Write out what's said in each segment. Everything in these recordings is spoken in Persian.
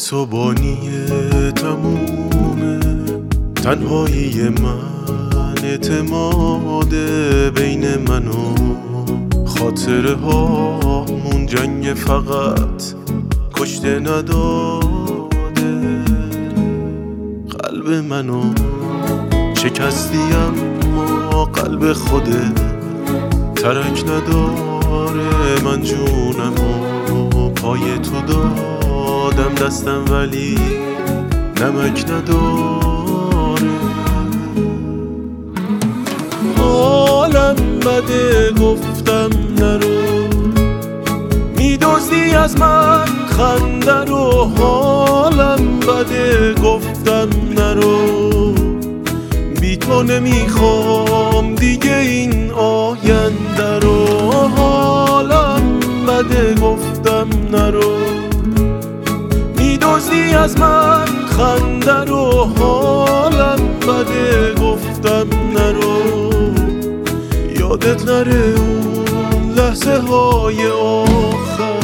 صبحانی تمومه، تنهایی من اعتماد بین من و خاطره هامون، جنگ فقط کشته نداده قلب منو، شکستی اما قلب خودت ترک نداره. من جونمو پای تو دادم دستم ولی نمک نداره. حالم بده گفتم نرو، میدزدی از من خنده رو. حالم بده گفتم نرو، بی تو نمیخوام دیگه این آینده رو. حالم بده گفتم نرو، میدزدی از من خنده رو. حالم بده گفتم نرو، یادت نره اون لحظه های آخر.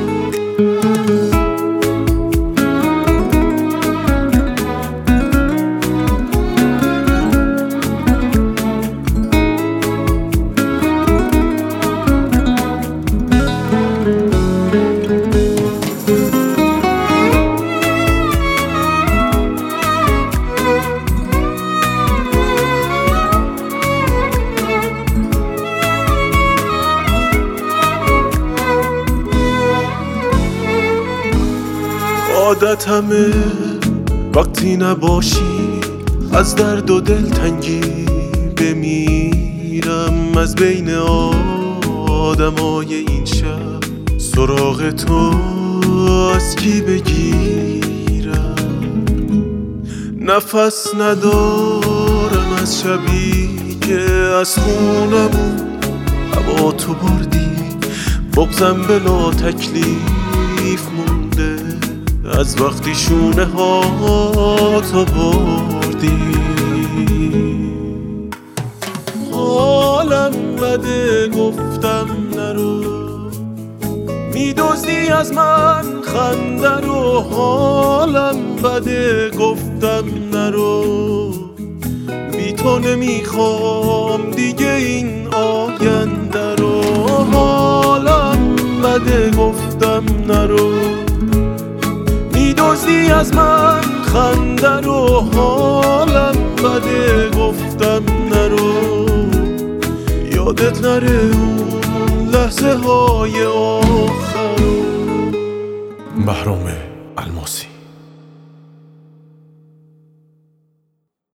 عادتمه وقتی نباشی از درد و دلتنگی بمیرم. از بین آدمای این شب سراغ تو از کی بگیرم؟ نفس ندارم از شبی که از خونمون هوا تو بردی. بغضم بلا تکلیف مونده از وقتی شونه ها تو بردی. حالم بده گفتم نرو، میدزدی از من خنده رو. حالم بده گفتم نرو، بی تو نمیخوام دیگه این آینده رو. حالم بده گفتم نرو، میدزدی از من خنده رو. حالم بده گفتم نرو، یادت نره اون لحظه های آخر. بهرام الماسی.